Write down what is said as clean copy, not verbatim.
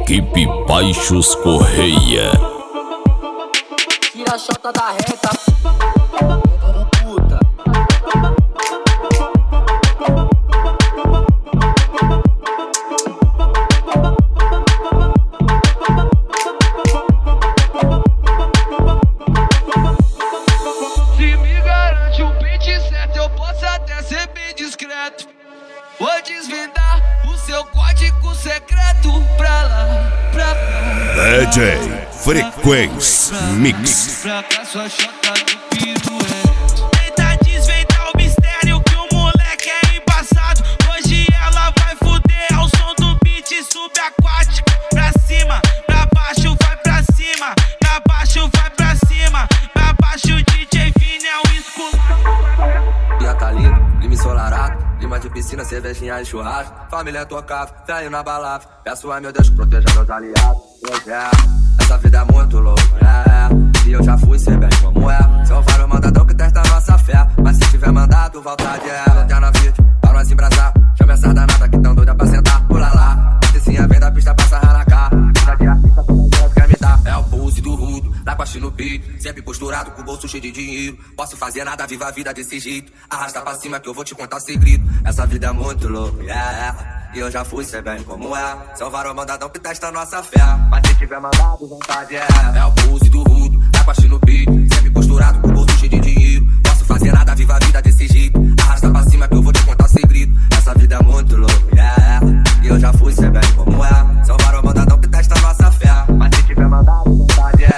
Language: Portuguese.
Equipe Baixos Correia. Tira a chota da reta, puta. Se me garante um pente certo, eu posso até ser bem discreto. Vou desvendar o seu código secreto pra lá, pra cá. DJ Frequência Mix. Pra cá sua chota do piruete. Tenta desvendar o mistério que o moleque é embaçado. Hoje ela vai fuder ao som do beat subaquático. Pra cima, pra baixo, vai pra cima. Pra baixo, vai pra cima. Pra baixo, DJ Vini é um esculacho. Dia tá lindo, clima ensolarado, clima de piscina, cervejinha e churrasco. Família tocava, velho na balada. Peço a meu Deus que proteja meus aliados. Essa vida é muito louca, e eu já fui, sei bem como é. São vários mandadão que testa nossa fé, mas se tiver mandado, volta de ela. Até na vídeo, pra nós embrasar. Chama essa danada que tão doida pra sentar, pula lá. Patricinha vem da pista pra sarrar na cara. Vida de artista, toda Deus quer me dar. É o pulse do rudo, na costa no beat. Sempre posturado, com o bolso cheio de dinheiro. Posso fazer nada, viva a vida desse jeito. Arrasta pra cima que eu vou te contar segredo. Essa vida é muito louca, e eu já fui, sei bem como é. São vários mandadão que testa nossa fé, mas se tiver mandado, vontade é. É o pulse do rudo, na costa no beat.